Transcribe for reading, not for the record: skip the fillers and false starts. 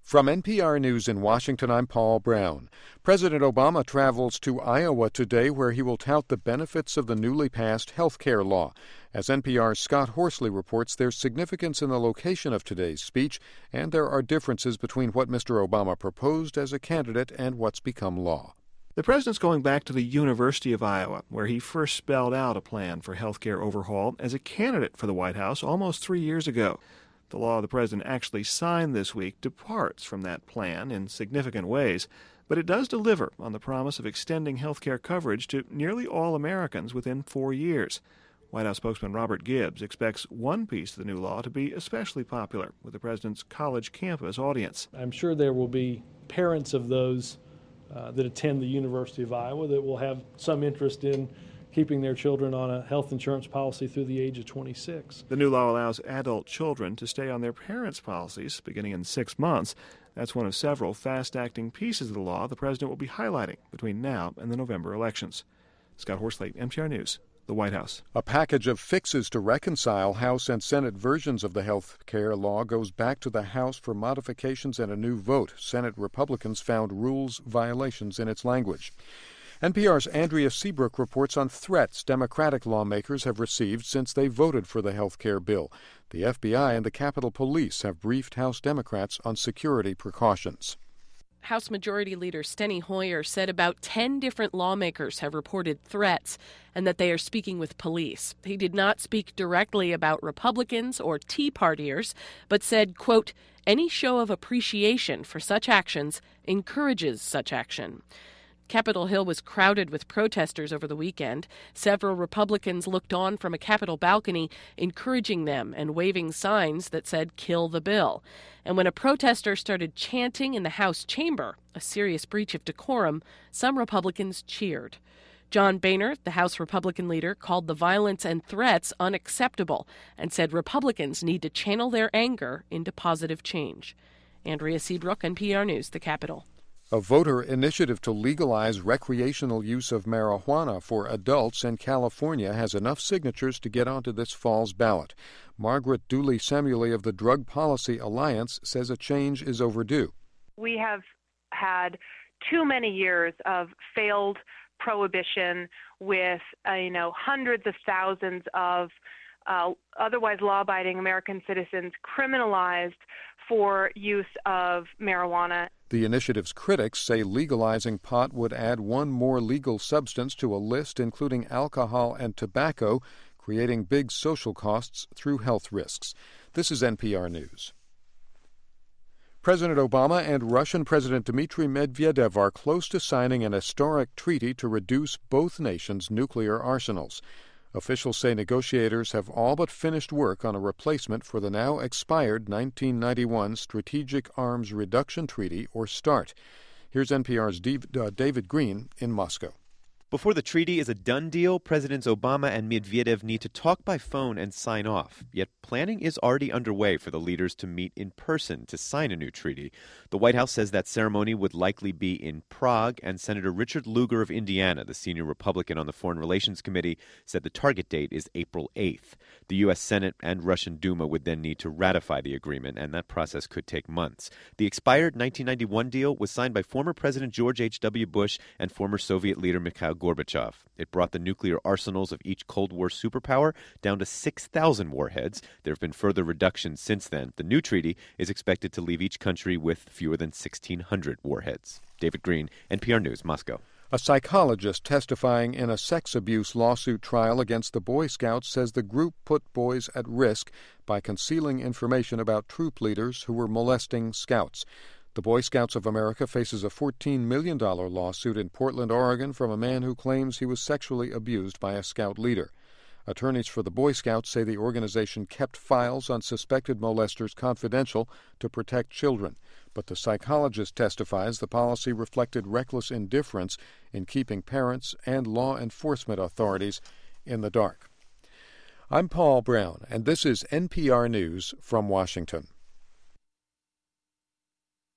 From NPR News in Washington, I'm Paul Brown. President Obama travels to Iowa today, where he will tout the benefits of the newly passed health care law. As NPR's Scott Horsley reports, there's significance in the location of today's speech, and there are differences between what Mr. Obama proposed as a candidate and what's become law. The president's going back to the University of Iowa, where he first spelled out a plan for health care overhaul as a candidate for the White House almost 3 years ago. The law the president actually signed this week departs from that plan in significant ways, but it does deliver on the promise of extending health care coverage to nearly all Americans within 4 years. White House spokesman Robert Gibbs expects one piece of the new law to be especially popular with the president's college campus audience. I'm sure there will be parents of those that attend the University of Iowa that will have some interest in keeping their children on a health insurance policy through the age of 26. The new law allows adult children to stay on their parents' policies beginning in 6 months. That's one of several fast-acting pieces of the law the president will be highlighting between now and the November elections. Scott Horsley, NPR News, the White House. A package of fixes to reconcile House and Senate versions of the health care law goes back to the House for modifications and a new vote. Senate Republicans found rules violations in its language. NPR's Andrea Seabrook reports on threats Democratic lawmakers have received since they voted for the health care bill. The FBI and the Capitol Police have briefed House Democrats on security precautions. House Majority Leader Steny Hoyer said about 10 different lawmakers have reported threats and that they are speaking with police. He did not speak directly about Republicans or Tea Partiers, but said, quote, "Any show of appreciation for such actions encourages such action." Capitol Hill was crowded with protesters over the weekend. Several Republicans looked on from a Capitol balcony, encouraging them and waving signs that said, "Kill the bill." And when a protester started chanting in the House chamber, a serious breach of decorum, some Republicans cheered. John Boehner, the House Republican leader, called the violence and threats unacceptable and said Republicans need to channel their anger into positive change. Andrea Seabrook, NPR News, the Capitol. A voter initiative to legalize recreational use of marijuana for adults in California has enough signatures to get onto this fall's ballot. Margaret Dooley-Samueli of the Drug Policy Alliance says a change is overdue. We have had too many years of failed prohibition with, hundreds of thousands of otherwise law-abiding American citizens criminalized for use of marijuana. The initiative's critics say legalizing pot would add one more legal substance to a list including alcohol and tobacco, creating big social costs through health risks. This is NPR News. President Obama and Russian President Dmitry Medvedev are close to signing an historic treaty to reduce both nations' nuclear arsenals. Officials say negotiators have all but finished work on a replacement for the now expired 1991 Strategic Arms Reduction Treaty, or START. Here's NPR's David Green in Moscow. Before the treaty is a done deal, Presidents Obama and Medvedev need to talk by phone and sign off. Yet planning is already underway for the leaders to meet in person to sign a new treaty. The White House says that ceremony would likely be in Prague, and Senator Richard Lugar of Indiana, the senior Republican on the Foreign Relations Committee, said the target date is April 8th. The U.S. Senate and Russian Duma would then need to ratify the agreement, and that process could take months. The expired 1991 deal was signed by former President George H.W. Bush and former Soviet leader Mikhail Gorbachev. It brought the nuclear arsenals of each Cold War superpower down to 6,000 warheads. There have been further reductions since then. The new treaty is expected to leave each country with fewer than 1,600 warheads. David Green, NPR News, Moscow. A psychologist testifying in a sex abuse lawsuit trial against the Boy Scouts says the group put boys at risk by concealing information about troop leaders who were molesting scouts. The Boy Scouts of America faces a $14 million lawsuit in Portland, Oregon, from a man who claims he was sexually abused by a scout leader. Attorneys for the Boy Scouts say the organization kept files on suspected molesters confidential to protect children, but the psychologist testifies the policy reflected reckless indifference in keeping parents and law enforcement authorities in the dark. I'm Paul Brown, and this is NPR News from Washington.